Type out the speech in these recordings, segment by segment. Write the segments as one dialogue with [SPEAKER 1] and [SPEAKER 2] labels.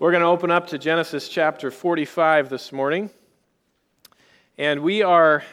[SPEAKER 1] We're going to open up to Genesis chapter 45 this morning. And we are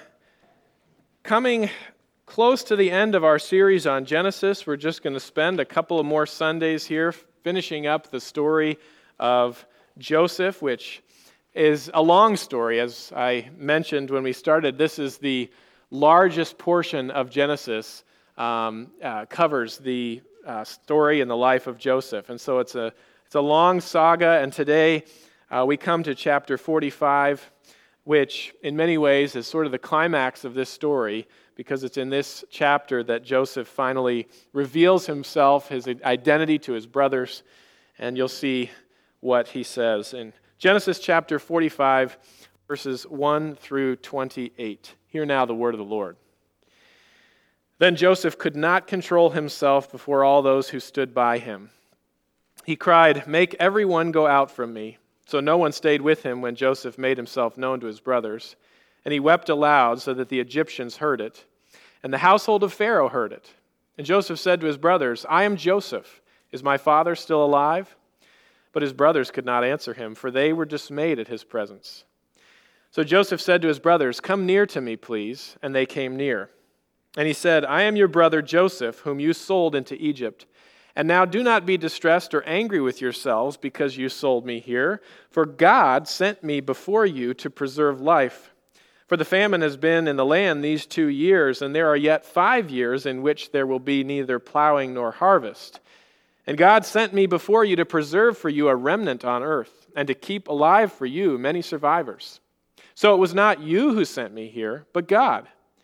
[SPEAKER 1] coming close to the end of our series on Genesis. We're just going to spend a couple of more Sundays here finishing up the story of Joseph, which is a long story. As I mentioned when we started, this is the largest portion of Genesis, covers the story and the life of Joseph. And so it's a long saga, and today we come to chapter 45, which in many ways is sort of the climax of this story, because it's in this chapter that Joseph finally reveals himself, his identity to his brothers, and you'll see what he says in Genesis chapter 45, verses 1 through 28. Hear now the word of the Lord. Then Joseph could not control himself before all those who stood by him. He cried, "Make everyone go out from me." So no one stayed with him when Joseph made himself known to his brothers. And he wept aloud so that the Egyptians heard it. And the household of Pharaoh heard it. And Joseph said to his brothers, "I am Joseph. Is my father still alive?" But his brothers could not answer him, for they were dismayed at his presence. So Joseph said to his brothers, "Come near to me, please." And they came near. And he said, "I am your brother Joseph, whom you sold into Egypt. And now do not be distressed or angry with yourselves because you sold me here, for God sent me before you to preserve life. For the famine has been in the land these 2 years, and there are yet 5 years in which there will be neither plowing nor harvest. And God sent me before you to preserve for you a remnant on earth, and to keep alive for you many survivors. So it was not you who sent me here, but God.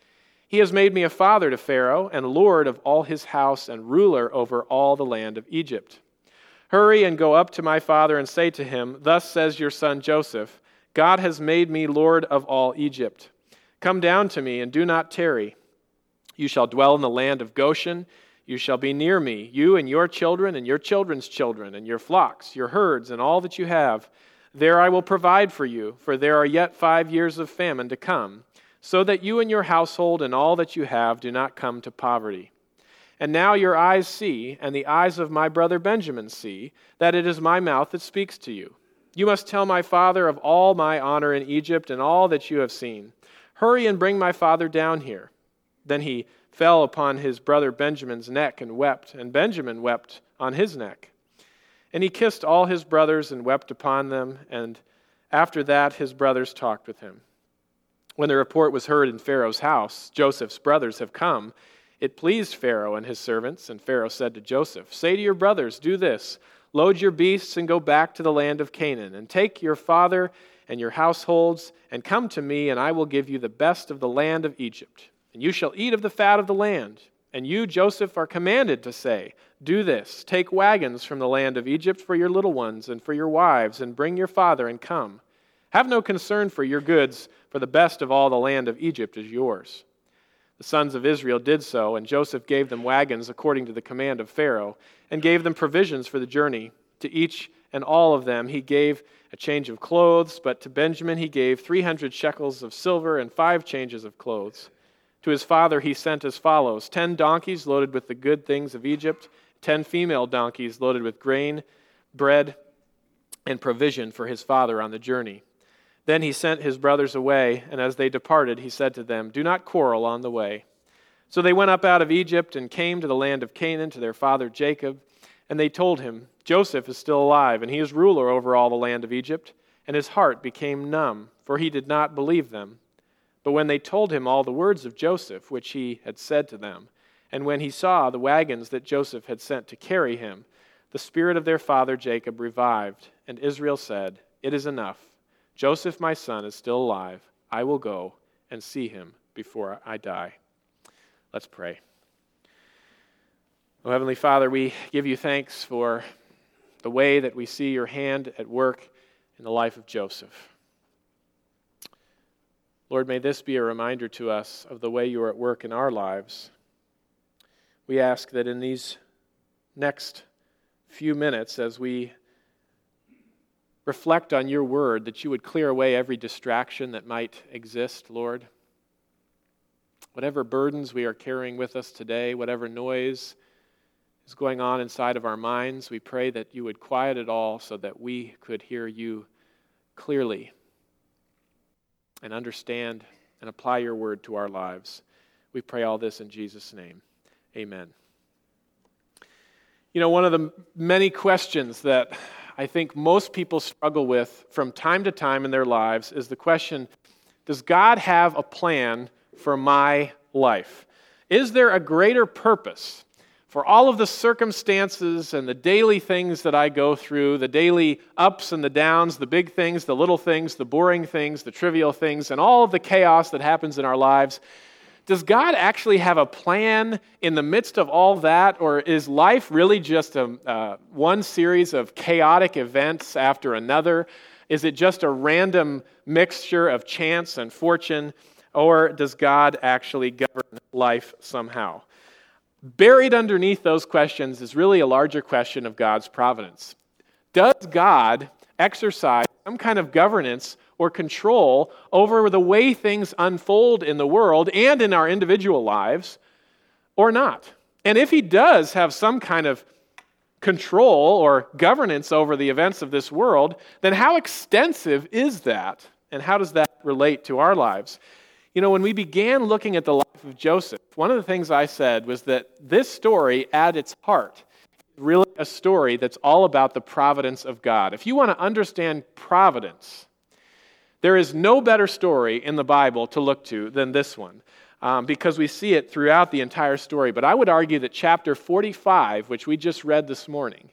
[SPEAKER 1] He has made me a father to Pharaoh and lord of all his house and ruler over all the land of Egypt. Hurry and go up to my father and say to him, 'Thus says your son Joseph, God has made me lord of all Egypt. Come down to me and do not tarry. You shall dwell in the land of Goshen. You shall be near me, you and your children and your children's children and your flocks, your herds and all that you have. There I will provide for you, for there are yet 5 years of famine to come, so that you and your household and all that you have do not come to poverty. And now your eyes see, and the eyes of my brother Benjamin see, that it is my mouth that speaks to you. You must tell my father of all my honor in Egypt and all that you have seen. Hurry and bring my father down here." Then he fell upon his brother Benjamin's neck and wept, and Benjamin wept on his neck. And he kissed all his brothers and wept upon them, and after that his brothers talked with him. When the report was heard in Pharaoh's house, "Joseph's brothers have come," it pleased Pharaoh and his servants, and Pharaoh said to Joseph, "Say to your brothers, do this, load your beasts and go back to the land of Canaan, and take your father and your households, and come to me, and I will give you the best of the land of Egypt, and you shall eat of the fat of the land. And you, Joseph, are commanded to say, do this, take wagons from the land of Egypt for your little ones and for your wives, and bring your father and come. Have no concern for your goods, for the best of all the land of Egypt is yours." The sons of Israel did so, and Joseph gave them wagons according to the command of Pharaoh, and gave them provisions for the journey. To each and all of them he gave a change of clothes, but to Benjamin he gave 300 shekels of silver and 5 changes of clothes. To his father he sent as follows: 10 donkeys loaded with the good things of Egypt, 10 female donkeys loaded with grain, bread, and provision for his father on the journey. Then he sent his brothers away, and as they departed, he said to them, "Do not quarrel on the way." So they went up out of Egypt and came to the land of Canaan to their father Jacob, and they told him, "Joseph is still alive, and he is ruler over all the land of Egypt." And his heart became numb, for he did not believe them. But when they told him all the words of Joseph, which he had said to them, and when he saw the wagons that Joseph had sent to carry him, the spirit of their father Jacob revived, and Israel said, "It is enough. Joseph, my son, is still alive. I will go and see him before I die." Let's pray. Oh, Heavenly Father, we give you thanks for the way that we see your hand at work in the life of Joseph. Lord, may this be a reminder to us of the way you are at work in our lives. We ask that in these next few minutes, as we reflect on your word, that you would clear away every distraction that might exist, Lord. Whatever burdens we are carrying with us today, whatever noise is going on inside of our minds. We pray that you would quiet it all so that we could hear you clearly and understand and apply your word to our lives. We pray all this in Jesus' name. Amen. You know, one of the many questions that I think most people struggle with from time to time in their lives is the question, does God have a plan for my life? Is there a greater purpose for all of the circumstances and the daily things that I go through, the daily ups and the downs, the big things, the little things, the boring things, the trivial things, and all of the chaos that happens in our lives? Does God actually have a plan in the midst of all that, or is life really just one series of chaotic events after another? Is it just a random mixture of chance and fortune, or does God actually govern life somehow? Buried underneath those questions is really a larger question of God's providence. Does God exercise some kind of governance or control over the way things unfold in the world and in our individual lives, or not? And if he does have some kind of control or governance over the events of this world, then how extensive is that? And how does that relate to our lives? You know, when we began looking at the life of Joseph, one of the things I said was that this story at its heart is really a story that's all about the providence of God. If you want to understand providence, there is no better story in the Bible to look to than this one, because we see it throughout the entire story. But I would argue that chapter 45, which we just read this morning,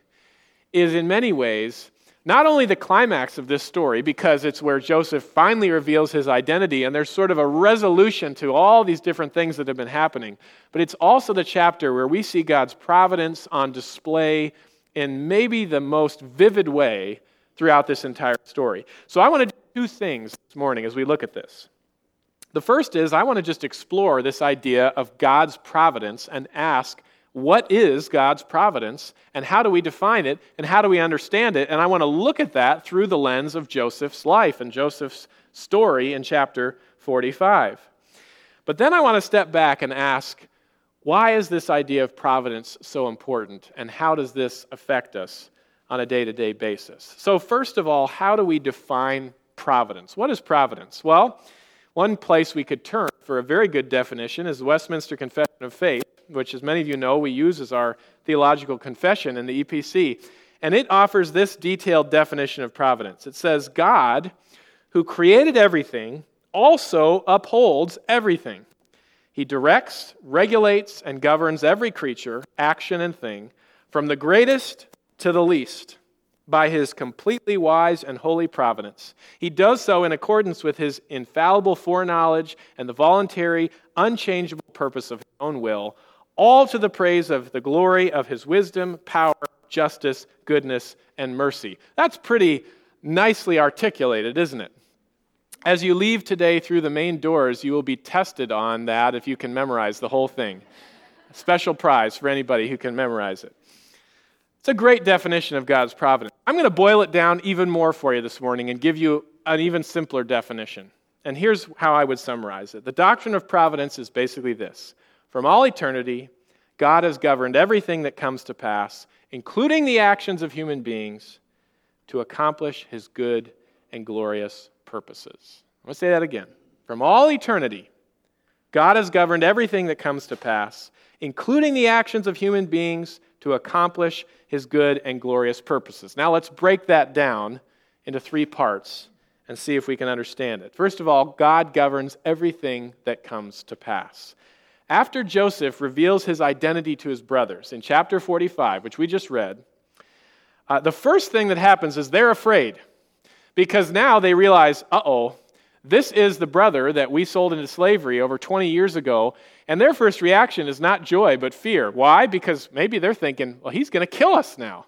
[SPEAKER 1] is in many ways not only the climax of this story, because it's where Joseph finally reveals his identity, and there's sort of a resolution to all these different things that have been happening, but it's also the chapter where we see God's providence on display in maybe the most vivid way throughout this entire story. So I want to do two things this morning as we look at this. The first is I want to just explore this idea of God's providence and ask, what is God's providence, and how do we define it, and how do we understand it? And I want to look at that through the lens of Joseph's life and Joseph's story in chapter 45. But then I want to step back and ask, why is this idea of providence so important, and how does this affect us on a day-to-day basis? So first of all, how do we define providence? What is providence? Well, one place we could turn for a very good definition is the Westminster Confession of Faith, which, as many of you know, we use as our theological confession in the EPC. And it offers this detailed definition of providence. It says, God, who created everything, also upholds everything. He directs, regulates, and governs every creature, action, and thing, from the greatest to the least, by his completely wise and holy providence. He does so in accordance with his infallible foreknowledge and the voluntary, unchangeable purpose of his own will, all to the praise of the glory of his wisdom, power, justice, goodness, and mercy. That's pretty nicely articulated, isn't it? As you leave today through the main doors, you will be tested on that if you can memorize the whole thing. A special prize for anybody who can memorize it. It's a great definition of God's providence. I'm going to boil it down even more for you this morning and give you an even simpler definition. And here's how I would summarize it. The doctrine of providence is basically this. From all eternity, God has governed everything that comes to pass, including the actions of human beings, to accomplish his good and glorious purposes. I'm going to say that again. From all eternity, God has governed everything that comes to pass, including the actions of human beings, to accomplish his good and glorious purposes. Now let's break that down into three parts and see if we can understand it. First of all, God governs everything that comes to pass. After Joseph reveals his identity to his brothers in chapter 45, which we just read, the first thing that happens is they're afraid, because now they realize, this is the brother that we sold into slavery over 20 years ago, and their first reaction is not joy, but fear. Why? Because maybe they're thinking, well, he's going to kill us now.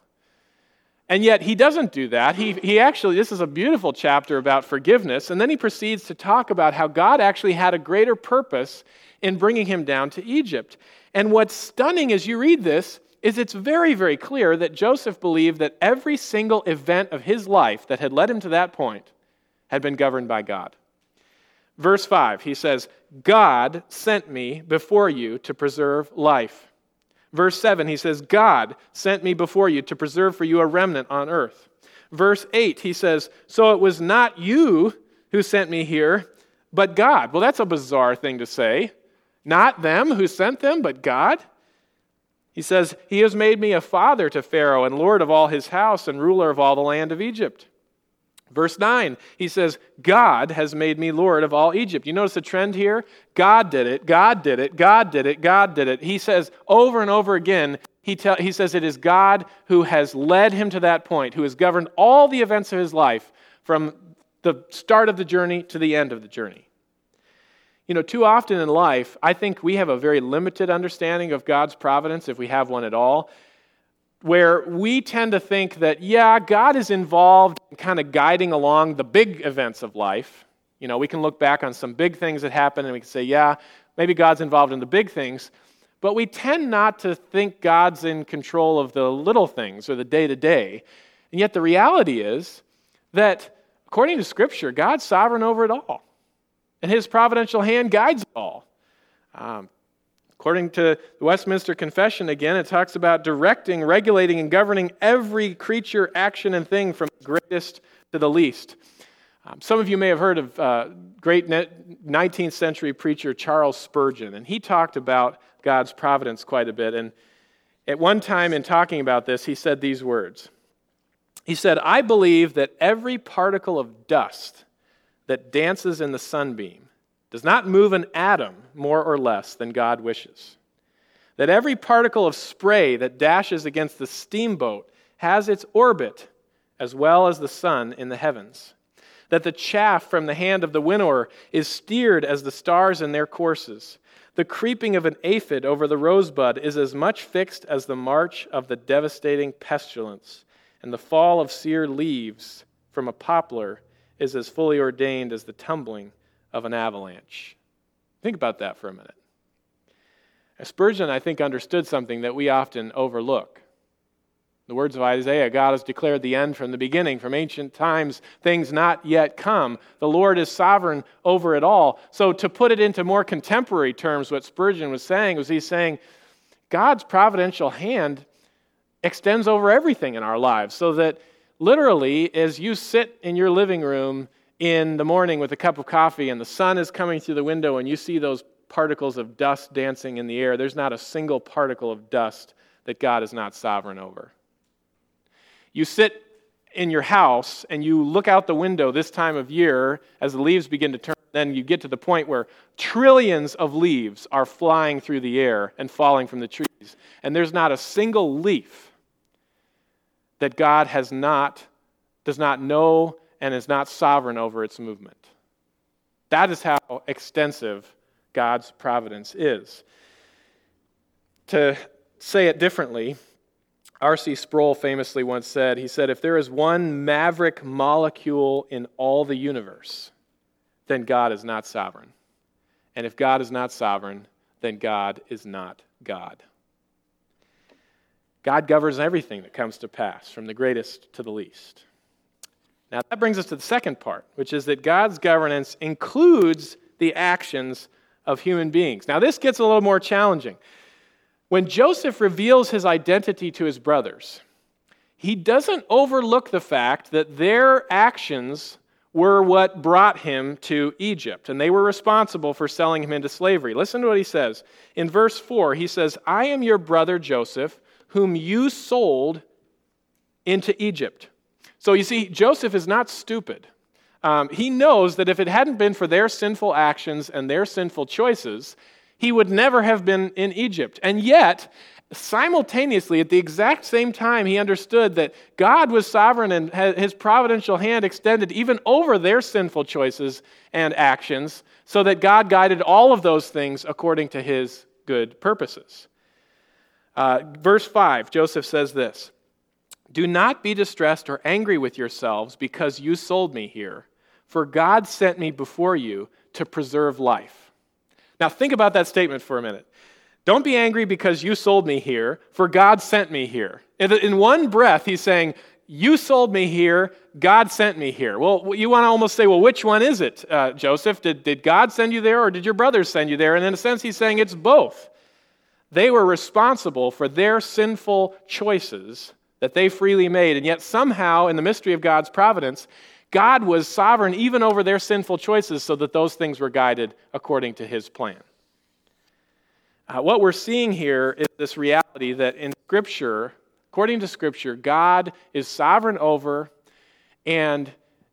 [SPEAKER 1] And yet he doesn't do that. He actually, this is a beautiful chapter about forgiveness, and then he proceeds to talk about how God actually had a greater purpose in bringing him down to Egypt. And what's stunning as you read this is it's very, very clear that Joseph believed that every single event of his life that had led him to that point had been governed by God. Verse 5, he says, God sent me before you to preserve life. Verse 7, he says, God sent me before you to preserve for you a remnant on earth. Verse 8, he says, so it was not you who sent me here, but God. Well, that's a bizarre thing to say. Not them who sent them, but God. He says, he has made me a father to Pharaoh and lord of all his house and ruler of all the land of Egypt. Verse 9, he says, God has made me Lord of all Egypt. You notice the trend here? God did it, God did it, God did it, God did it. He says over and over again, he says it is God who has led him to that point, who has governed all the events of his life from the start of the journey to the end of the journey. You know, too often in life, I think we have a very limited understanding of God's providence, if we have one at all, where we tend to think that, yeah, God is involved in kind of guiding along the big events of life. You know, we can look back on some big things that happen and we can say, yeah, maybe God's involved in the big things, but we tend not to think God's in control of the little things or the day-to-day. And yet the reality is that, according to Scripture, God's sovereign over it all. And his providential hand guides it all. According to the Westminster Confession, again, it talks about directing, regulating, and governing every creature, action, and thing from the greatest to the least. Some of you may have heard of great 19th century preacher Charles Spurgeon, and he talked about God's providence quite a bit. And at one time in talking about this, he said these words. He said, I believe that every particle of dust that dances in the sunbeam does not move an atom more or less than God wishes. That every particle of spray that dashes against the steamboat has its orbit as well as the sun in the heavens. That the chaff from the hand of the winnower is steered as the stars in their courses. The creeping of an aphid over the rosebud is as much fixed as the march of the devastating pestilence, and the fall of sere leaves from a poplar is as fully ordained as the tumbling of an avalanche. Think about that for a minute. Spurgeon, I think, understood something that we often overlook. The words of Isaiah, God has declared the end from the beginning, from ancient times, things not yet come. The Lord is sovereign over it all. So to put it into more contemporary terms, what Spurgeon was saying was he's saying God's providential hand extends over everything in our lives, so that literally, as you sit in your living room in the morning with a cup of coffee and the sun is coming through the window and you see those particles of dust dancing in the air, there's not a single particle of dust that God is not sovereign over. You sit in your house and you look out the window this time of year as the leaves begin to turn, then you get to the point where trillions of leaves are flying through the air and falling from the trees, and there's not a single leaf that God does not know and is not sovereign over its movement. That is how extensive God's providence is. To say it differently, R.C. Sproul famously once said, he said, if there is one maverick molecule in all the universe, then God is not sovereign. And if God is not sovereign, then God is not God. God governs everything that comes to pass, from the greatest to the least. Now that brings us to the second part, which is that God's governance includes the actions of human beings. Now this gets a little more challenging. When Joseph reveals his identity to his brothers, he doesn't overlook the fact that their actions were what brought him to Egypt, and they were responsible for selling him into slavery. Listen to what he says. In verse 4, he says, I am your brother Joseph, whom you sold into Egypt. So you see, Joseph is not stupid. He knows that if it hadn't been for their sinful actions and their sinful choices, he would never have been in Egypt. And yet, simultaneously, at the exact same time, he understood that God was sovereign and his providential hand extended even over their sinful choices and actions, so that God guided all of those things according to his good purposes. Verse 5, Joseph says this, do not be distressed or angry with yourselves because you sold me here, for God sent me before you to preserve life. Now think about that statement for a minute. Don't be angry because you sold me here, for God sent me here. In one breath, he's saying, you sold me here, God sent me here. Well, you want to almost say, well, which one is it, Joseph? Did God send you there, or did your brothers send you there? And in a sense, he's saying it's both. They were responsible for their sinful choices that they freely made, and yet somehow in the mystery of God's providence, God was sovereign even over their sinful choices so that those things were guided according to his plan. What we're seeing here is this reality that in Scripture, according to Scripture, God is sovereign over and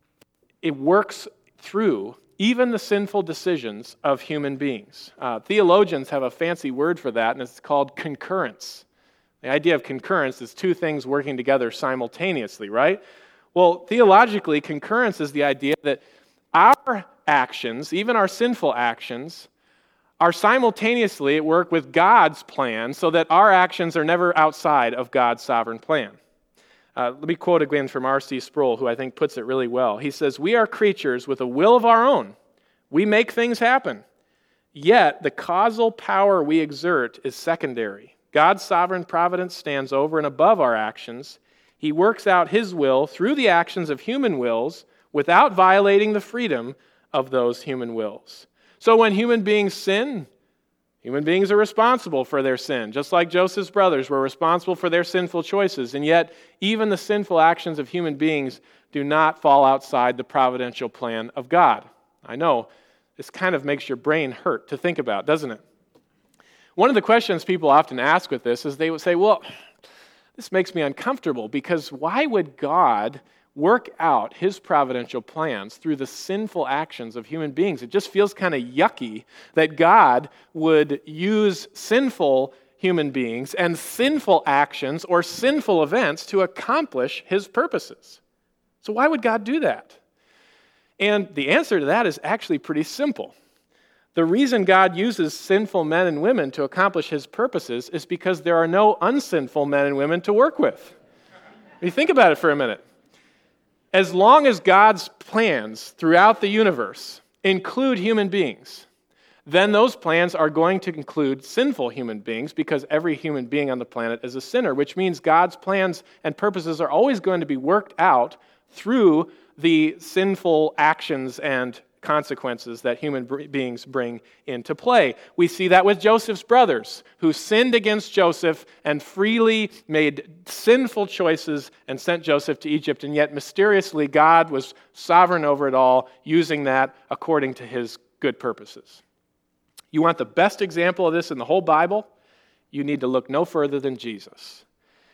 [SPEAKER 1] it works through even the sinful decisions of human beings. Theologians have a fancy word for that, and it's called concurrence. The idea of concurrence is two things working together simultaneously, right? Well, theologically, concurrence is the idea that our actions, even our sinful actions, are simultaneously at work with God's plan so that our actions are never outside of God's sovereign plan. Let me quote again from R.C. Sproul, who I think puts it really well. He says, "We are creatures with a will of our own. We make things happen. Yet the causal power we exert is secondary. God's sovereign providence stands over and above our actions. He works out his will through the actions of human wills without violating the freedom of those human wills." So when human beings sin, human beings are responsible for their sin, just like Joseph's brothers were responsible for their sinful choices. And yet, even the sinful actions of human beings do not fall outside the providential plan of God. I know, this kind of makes your brain hurt to think about, doesn't it? One of the questions people often ask with this is they would say, well, this makes me uncomfortable because why would God work out his providential plans through the sinful actions of human beings? It just feels kind of yucky that God would use sinful human beings and sinful actions or sinful events to accomplish his purposes. So why would God do that? And the answer to that is actually pretty simple. The reason God uses sinful men and women to accomplish his purposes is because there are no unsinful men and women to work with. You think about it for a minute. As long as God's plans throughout the universe include human beings, then those plans are going to include sinful human beings because every human being on the planet is a sinner, which means God's plans and purposes are always going to be worked out through the sinful actions and consequences that human beings bring into play. We see that with Joseph's brothers, who sinned against Joseph and freely made sinful choices and sent Joseph to Egypt, and yet mysteriously God was sovereign over it all, using that according to his good purposes. You want the best example of this in the whole Bible? You need to look no further than Jesus.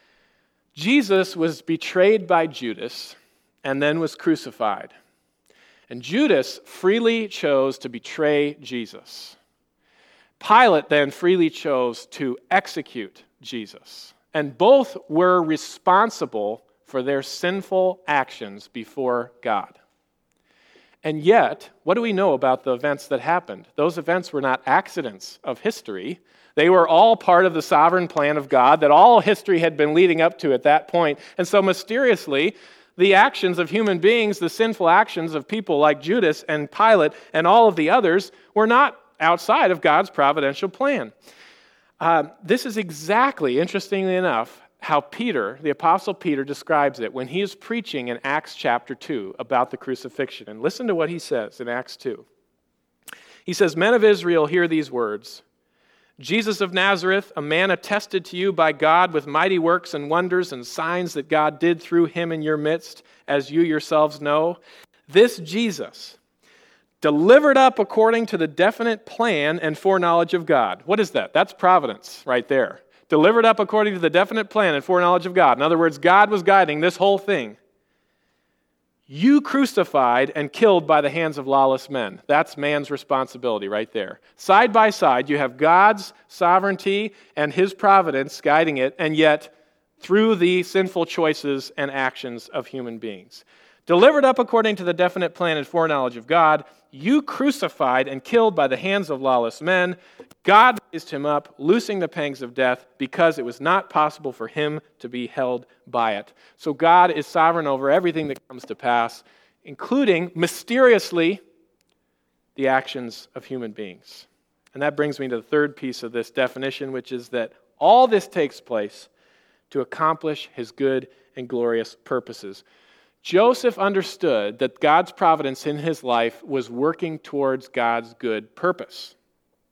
[SPEAKER 1] Jesus was betrayed by Judas and then was crucified. And Judas freely chose to betray Jesus. Pilate then freely chose to execute Jesus. And both were responsible for their sinful actions before God. And yet, what do we know about the events that happened? Those events were not accidents of history. They were all part of the sovereign plan of God that all history had been leading up to at that point. And so mysteriously, the actions of human beings, the sinful actions of people like Judas and Pilate and all of the others were not outside of God's providential plan. This is exactly, interestingly enough, how Peter, the Apostle Peter, describes it when he is preaching in Acts chapter 2 about the crucifixion. And listen to what he says in Acts 2. He says, "Men of Israel, hear these words. Jesus of Nazareth, a man attested to you by God with mighty works and wonders and signs that God did through him in your midst, as you yourselves know. This Jesus, delivered up according to the definite plan and foreknowledge of God." What is that? That's providence right there. Delivered up according to the definite plan and foreknowledge of God. In other words, God was guiding this whole thing. "You crucified and killed by the hands of lawless men." That's man's responsibility right there. Side by side, you have God's sovereignty and his providence guiding it, and yet through the sinful choices and actions of human beings. "Delivered up according to the definite plan and foreknowledge of God, you crucified and killed by the hands of lawless men. God raised him up, loosing the pangs of death, because it was not possible for him to be held by it." So God is sovereign over everything that comes to pass, including, mysteriously, the actions of human beings. And that brings me to the third piece of this definition, which is that all this takes place to accomplish his good and glorious purposes. Joseph understood that God's providence in his life was working towards God's good purpose.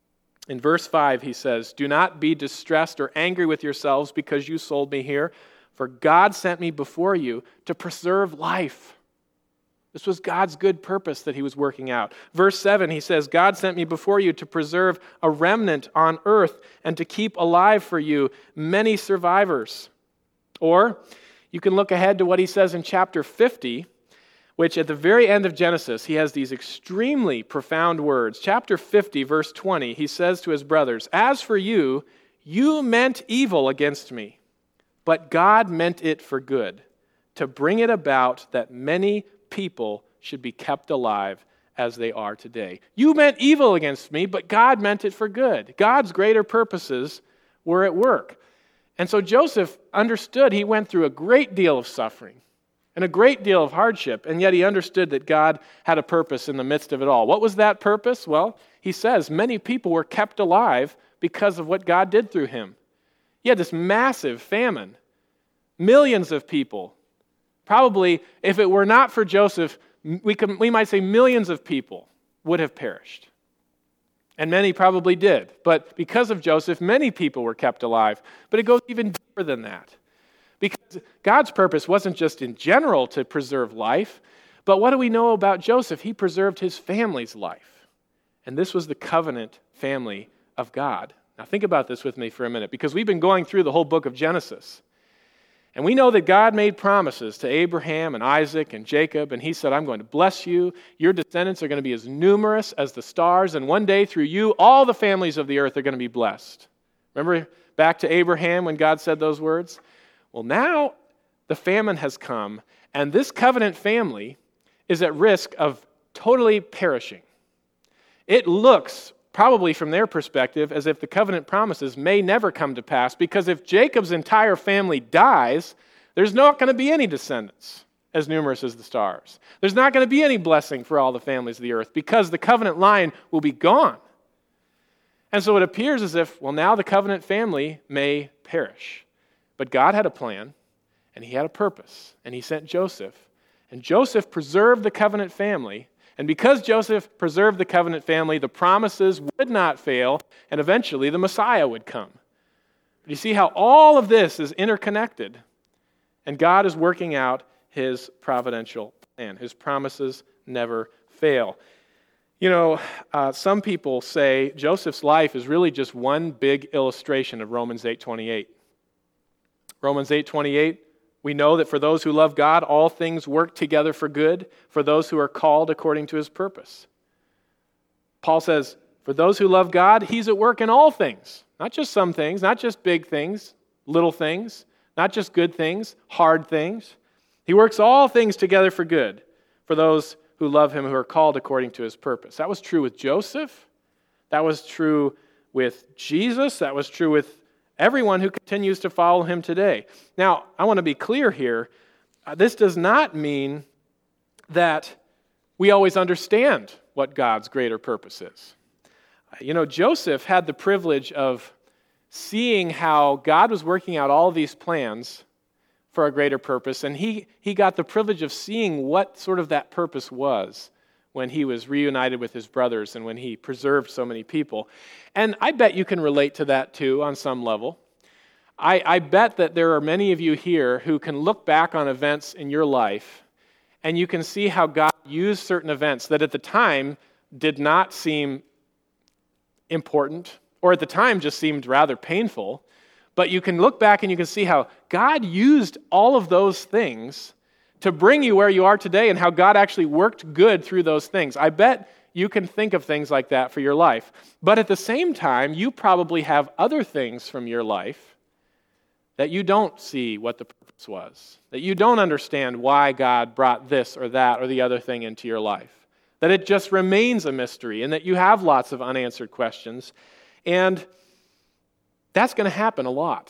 [SPEAKER 1] In verse 5, he says, "Do not be distressed or angry with yourselves because you sold me here, for God sent me before you to preserve life." This was God's good purpose that he was working out. Verse 7, he says, "God sent me before you to preserve a remnant on earth and to keep alive for you many survivors." Or you can look ahead to what he says in chapter 50, which at the very end of Genesis, he has these extremely profound words. Chapter 50, verse 20, he says to his brothers, "As for you, you meant evil against me, but God meant it for good, to bring it about that many people should be kept alive as they are today." You meant evil against me, but God meant it for good. God's greater purposes were at work. And so Joseph understood he went through a great deal of suffering and a great deal of hardship, and yet he understood that God had a purpose in the midst of it all. What was that purpose? Well, he says many people were kept alive because of what God did through him. He had this massive famine, millions of people. Probably, if it were not for Joseph, we might say millions of people would have perished. And many probably did. But because of Joseph, many people were kept alive. But it goes even deeper than that. Because God's purpose wasn't just in general to preserve life, but what do we know about Joseph? He preserved his family's life. And this was the covenant family of God. Now think about this with me for a minute, because we've been going through the whole book of Genesis. And we know that God made promises to Abraham and Isaac and Jacob, and he said, "I'm going to bless you. Your descendants are going to be as numerous as the stars, and one day through you, all the families of the earth are going to be blessed." Remember back to Abraham when God said those words? Well, now the famine has come, and this covenant family is at risk of totally perishing. It looks, probably from their perspective, as if the covenant promises may never come to pass, because if Jacob's entire family dies, there's not going to be any descendants as numerous as the stars. There's not going to be any blessing for all the families of the earth, because the covenant line will be gone. And so it appears as if, well, now the covenant family may perish. But God had a plan, and he had a purpose, and he sent Joseph. And Joseph preserved the covenant family. And because Joseph preserved the covenant family, the promises would not fail, and eventually the Messiah would come. But you see how all of this is interconnected, and God is working out his providential plan. His promises never fail. You know, some people say Joseph's life is really just one big illustration of Romans 8:28. Romans 8:28, we know that for those who love God, all things work together for good, for those who are called according to his purpose. Paul says, for those who love God, he's at work in all things. Not just some things, not just big things, little things, not just good things, hard things. He works all things together for good, for those who love him, who are called according to his purpose. That was true with Joseph. That was true with Jesus. That was true with everyone who continues to follow him today. Now, I want to be clear here. This does not mean that we always understand what God's greater purpose is. You know, Joseph had the privilege of seeing how God was working out all these plans for a greater purpose, and he got the privilege of seeing what sort of that purpose was when he was reunited with his brothers and when he preserved so many people. And I bet you can relate to that too on some level. I bet that there are many of you here who can look back on events in your life and you can see how God used certain events that at the time did not seem important, or at the time just seemed rather painful. But you can look back and you can see how God used all of those things to bring you where you are today, and how God actually worked good through those things. I bet you can think of things like that for your life. But at the same time, you probably have other things from your life that you don't see what the purpose was, that you don't understand why God brought this or that or the other thing into your life, that it just remains a mystery, and that you have lots of unanswered questions. And that's going to happen a lot.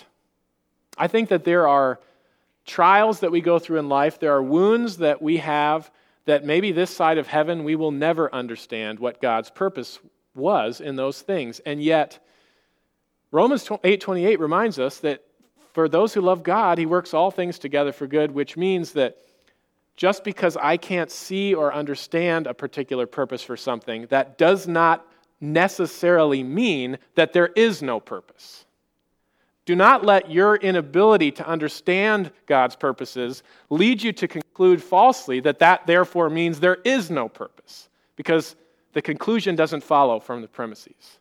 [SPEAKER 1] I think that there are trials that we go through in life, there are wounds that we have that maybe this side of heaven we will never understand what God's purpose was in those things. And yet, Romans 8:28 reminds us that for those who love God, he works all things together for good, which means that just because I can't see or understand a particular purpose for something, that does not necessarily mean that there is no purpose. Do not let your inability to understand God's purposes lead you to conclude falsely that therefore means there is no purpose, because the conclusion doesn't follow from the premises.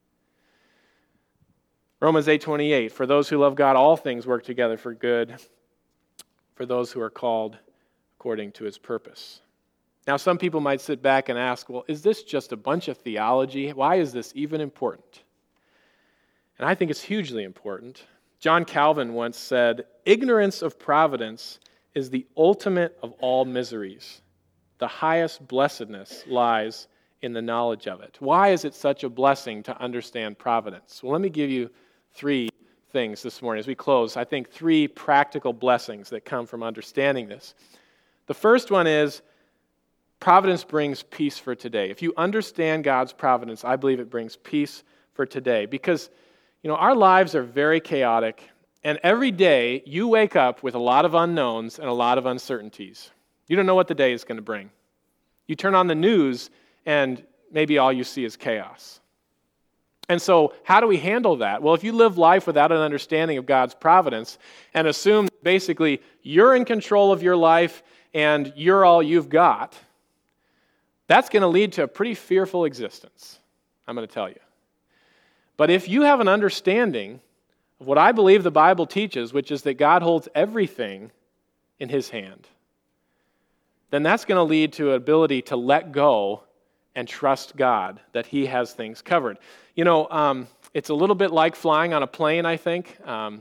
[SPEAKER 1] Romans 8:28, for those who love God, all things work together for good, for those who are called according to his purpose. Now, some people might sit back and ask, well, is this just a bunch of theology? Why is this even important? And I think it's hugely important. John Calvin once said, ignorance of providence is the ultimate of all miseries. The highest blessedness lies in the knowledge of it. Why is it such a blessing to understand providence? Well, let me give you 3 things this morning as we close. I think 3 practical blessings that come from understanding this. The first one is providence brings peace for today. If you understand God's providence, I believe it brings peace for today. Because, our lives are very chaotic, and every day you wake up with a lot of unknowns and a lot of uncertainties. You don't know what the day is going to bring. You turn on the news, and maybe all you see is chaos. And so, how do we handle that? Well, if you live life without an understanding of God's providence and assume basically you're in control of your life and you're all you've got, that's going to lead to a pretty fearful existence, I'm going to tell you. But if you have an understanding of what I believe the Bible teaches, which is that God holds everything in his hand, then that's going to lead to an ability to let go and trust God that he has things covered. It's a little bit like flying on a plane, I think.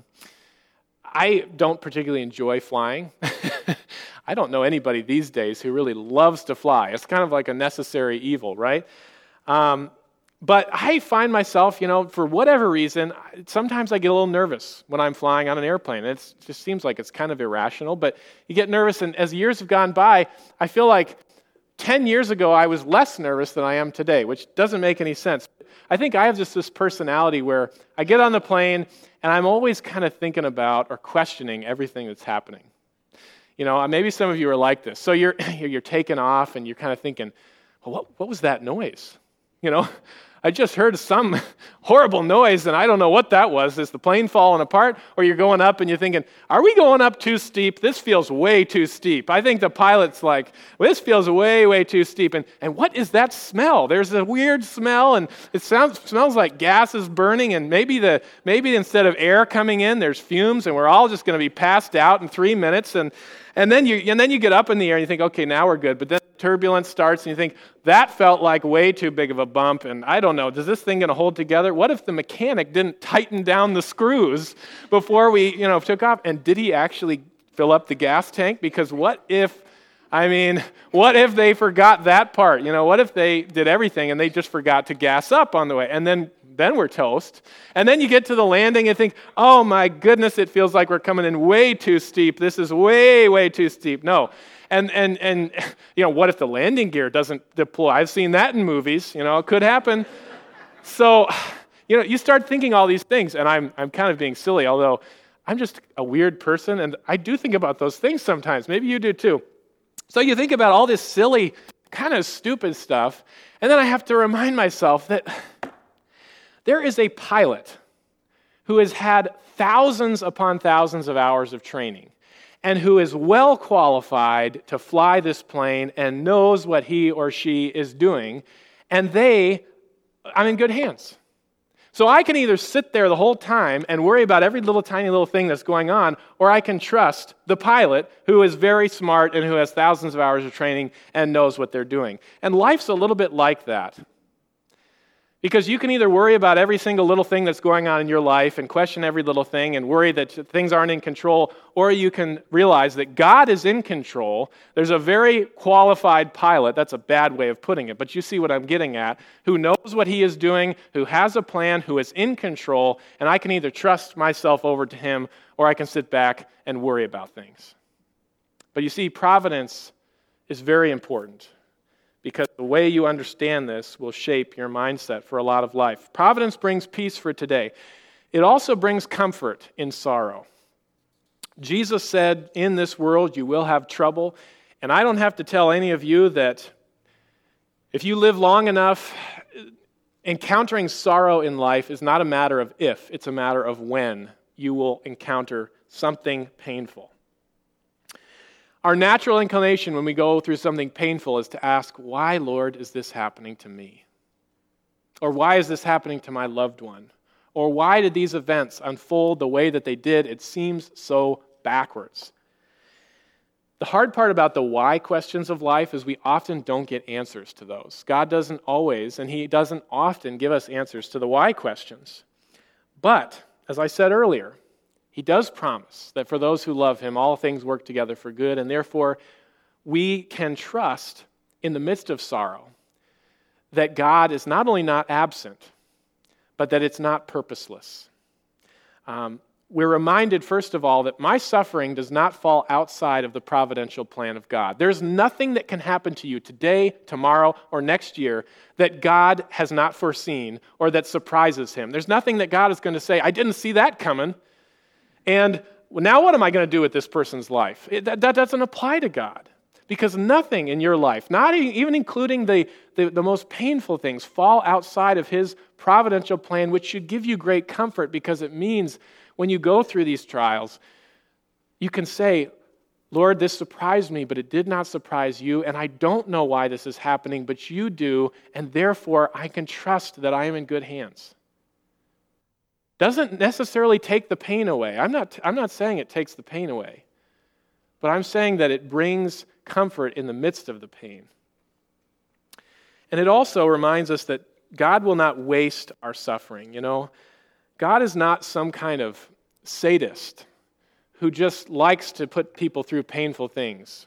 [SPEAKER 1] I don't particularly enjoy flying. I don't know anybody these days who really loves to fly. It's kind of like a necessary evil, right? But I find myself, for whatever reason, sometimes I get a little nervous when I'm flying on an airplane. It just seems like it's kind of irrational, but you get nervous, and as years have gone by, I feel like 10 years ago I was less nervous than I am today, which doesn't make any sense. I think I have just this personality where I get on the plane, and I'm always kind of thinking about or questioning everything that's happening. Maybe some of you are like this. So you're taking off, and you're kind of thinking, well, what was that noise? I just heard some horrible noise, and I don't know what that was. Is the plane falling apart? Or you're going up, and you're thinking, are we going up too steep? This feels way too steep. I think the pilot's like, well, this feels way, way too steep. And what is that smell? There's a weird smell, and it smells like gas is burning, and maybe instead of air coming in, there's fumes, and we're all just going to be passed out in 3 minutes. And then you get up in the air, and you think, okay, now we're good. But then turbulence starts, and you think, that felt like way too big of a bump, and I don't know, is this thing going to hold together? What if the mechanic didn't tighten down the screws before we, took off? And did he actually fill up the gas tank? Because what if they forgot that part? What if they did everything and they just forgot to gas up on the way? And then we're toast. And then you get to the landing and think, oh my goodness, it feels like we're coming in way too steep. This is way, way too steep. No. And what if the landing gear doesn't deploy? I've seen that in movies. It could happen. So, you start thinking all these things, and I'm kind of being silly, although I'm just a weird person, and I do think about those things sometimes. Maybe you do too. So you think about all this silly, kind of stupid stuff, and then I have to remind myself that there is a pilot who has had thousands upon thousands of hours of training and who is well qualified to fly this plane and knows what he or she is doing, and I'm in good hands. So I can either sit there the whole time and worry about every tiny little thing that's going on, or I can trust the pilot who is very smart and who has thousands of hours of training and knows what they're doing. And life's a little bit like that. Because you can either worry about every single little thing that's going on in your life and question every little thing and worry that things aren't in control, or you can realize that God is in control. There's a very qualified pilot, that's a bad way of putting it, but you see what I'm getting at, who knows what he is doing, who has a plan, who is in control, and I can either trust myself over to him or I can sit back and worry about things. But you see, providence is very important, because the way you understand this will shape your mindset for a lot of life. Providence brings peace for today. It also brings comfort in sorrow. Jesus said, in this world you will have trouble, and I don't have to tell any of you that if you live long enough, Encountering sorrow in life is not a matter of if, it's a matter of when you will encounter something painful. Our natural inclination when we go through something painful is to ask, why, Lord, is this happening to me? Or why is this happening to my loved one? Or why did these events unfold the way that they did? It seems so backwards. The hard part about the why questions of life is we often don't get answers to those. God doesn't always, and He doesn't often give us answers to the why questions. But, as I said earlier, He does promise that for those who love Him, all things work together for good, and therefore we can trust in the midst of sorrow that God is not only not absent, but that it's not purposeless. We're reminded, first of all, that my suffering does not fall outside of the providential plan of God. There's nothing that can happen to you today, tomorrow, or next year that God has not foreseen or that surprises Him. There's nothing that God is going to say, I didn't see that coming, and now what am I going to do with this person's life? That doesn't apply to God. Because nothing in your life, not even including the most painful things, fall outside of His providential plan, which should give you great comfort because it means when you go through these trials, you can say, Lord, this surprised me, but it did not surprise you, and I don't know why this is happening, but you do, and therefore I can trust that I am in good hands. Doesn't necessarily take the pain away. I'm not saying it takes the pain away, but I'm saying that it brings comfort in the midst of the pain. And it also reminds us that God will not waste our suffering. God is not some kind of sadist who just likes to put people through painful things.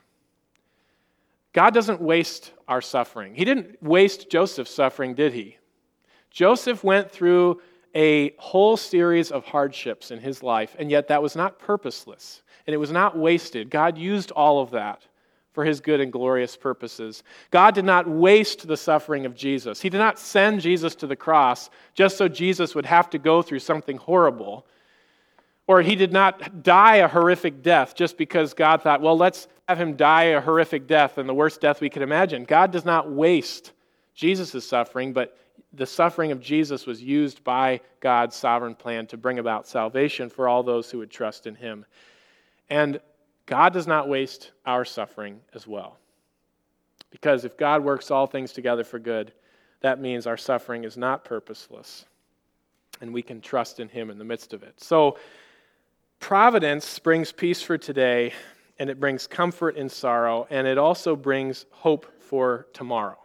[SPEAKER 1] God doesn't waste our suffering. He didn't waste Joseph's suffering, did he? Joseph went through a whole series of hardships in his life, and yet that was not purposeless, and it was not wasted. God used all of that for His good and glorious purposes. God did not waste the suffering of Jesus. He did not send Jesus to the cross just so Jesus would have to go through something horrible. Or He did not die a horrific death just because God thought, well, let's have Him die a horrific death and the worst death we could imagine. God does not waste Jesus' suffering, but the suffering of Jesus was used by God's sovereign plan to bring about salvation for all those who would trust in Him. And God does not waste our suffering as well. Because if God works all things together for good, that means our suffering is not purposeless, and we can trust in Him in the midst of it. So, providence brings peace for today, and it brings comfort in sorrow, and it also brings hope for tomorrow.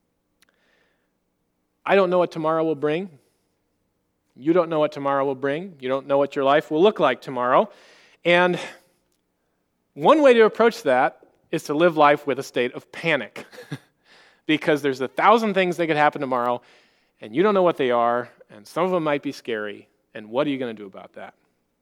[SPEAKER 1] I don't know what tomorrow will bring. You don't know what tomorrow will bring. You don't know what your life will look like tomorrow. And one way to approach that is to live life with a state of panic because there's 1,000 things that could happen tomorrow, and you don't know what they are, and some of them might be scary, and what are you going to do about that?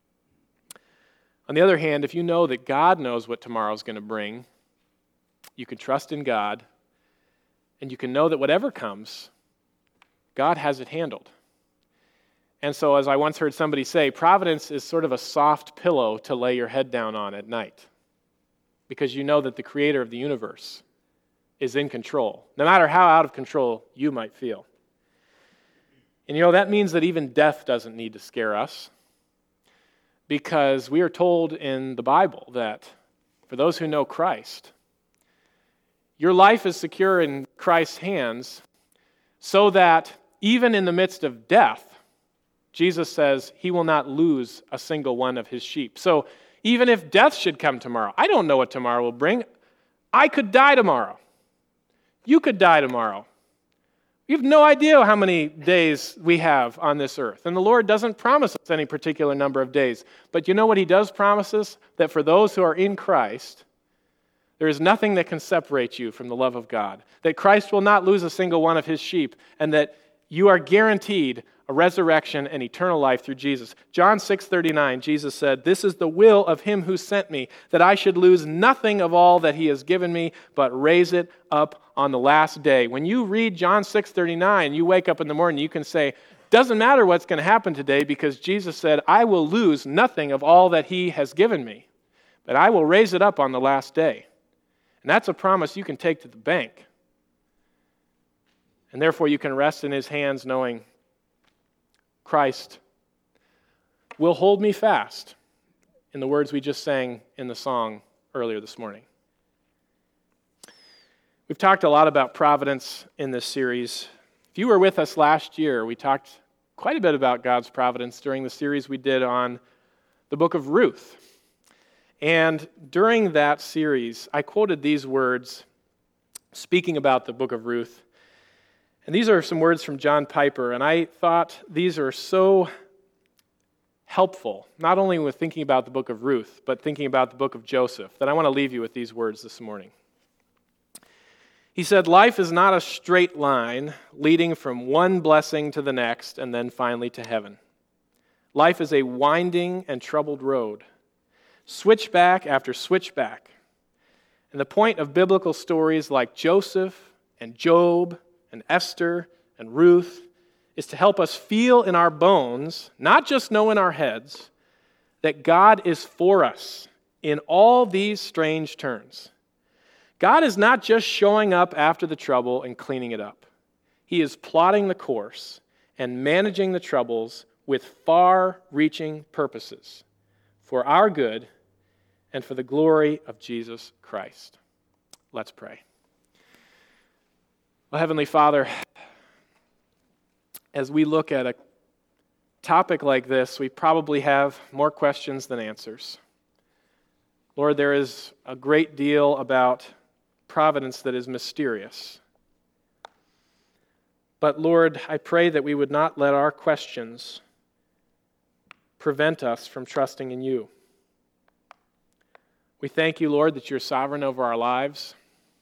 [SPEAKER 1] On the other hand, if you know that God knows what tomorrow's going to bring, you can trust in God, and you can know that whatever comes, God has it handled. And so, as I once heard somebody say, providence is sort of a soft pillow to lay your head down on at night, because you know that the Creator of the universe is in control, no matter how out of control you might feel. And that means that even death doesn't need to scare us, because we are told in the Bible that for those who know Christ, your life is secure in Christ's hands, so that even in the midst of death, Jesus says He will not lose a single one of His sheep. So even if death should come tomorrow, I don't know what tomorrow will bring. I could die tomorrow. You could die tomorrow. You have no idea how many days we have on this earth. And the Lord doesn't promise us any particular number of days. But you know what He does promise us? That for those who are in Christ, there is nothing that can separate you from the love of God. That Christ will not lose a single one of His sheep, and that you are guaranteed a resurrection and eternal life through Jesus. John 6:39, Jesus said, "This is the will of Him who sent me, that I should lose nothing of all that He has given me, but raise it up on the last day." When you read John 6:39, you wake up in the morning, you can say, doesn't matter what's going to happen today, because Jesus said, I will lose nothing of all that He has given me, but I will raise it up on the last day. And that's a promise you can take to the bank. And therefore you can rest in his hands knowing Christ will hold me fast, in the words we just sang in the song earlier this morning. We've talked a lot about providence in this series. If you were with us last year, we talked quite a bit about God's providence during the series we did on the book of Ruth. And during that series, I quoted these words speaking about the book of Ruth. And these are some words from John Piper, and I thought these are so helpful, not only with thinking about the book of Ruth, but thinking about the book of Joseph, that I want to leave you with these words this morning. He said, "Life is not a straight line leading from one blessing to the next and then finally to heaven. Life is a winding and troubled road, switchback after switchback. And the point of biblical stories like Joseph and Job and Esther and Ruth is to help us feel in our bones, not just know in our heads, that God is for us in all these strange turns. God is not just showing up after the trouble and cleaning it up. He is plotting the course and managing the troubles with far-reaching purposes for our good and for the glory of Jesus Christ." Let's pray. Well, Heavenly Father, as we look at a topic like this, we probably have more questions than answers. Lord, there is a great deal about providence that is mysterious. But Lord, I pray that we would not let our questions prevent us from trusting in you. We thank you, Lord, that you're sovereign over our lives.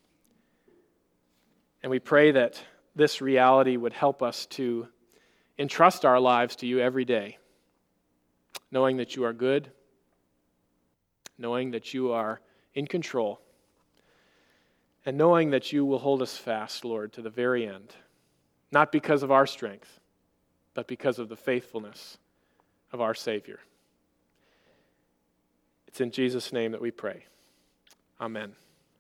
[SPEAKER 1] And we pray that this reality would help us to entrust our lives to you every day, knowing that you are good, knowing that you are in control, and knowing that you will hold us fast, Lord, to the very end, not because of our strength, but because of the faithfulness of our Savior. It's in Jesus' name that we pray. Amen.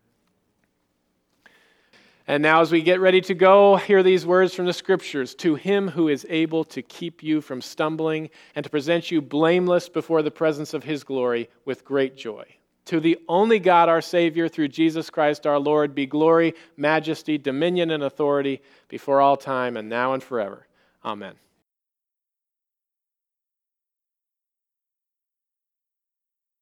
[SPEAKER 1] And now as we get ready to go, hear these words from the Scriptures. "To him who is able to keep you from stumbling and to present you blameless before the presence of his glory with great joy. To the only God, our Savior, through Jesus Christ our Lord, be glory, majesty, dominion, and authority before all time and now and forever. Amen."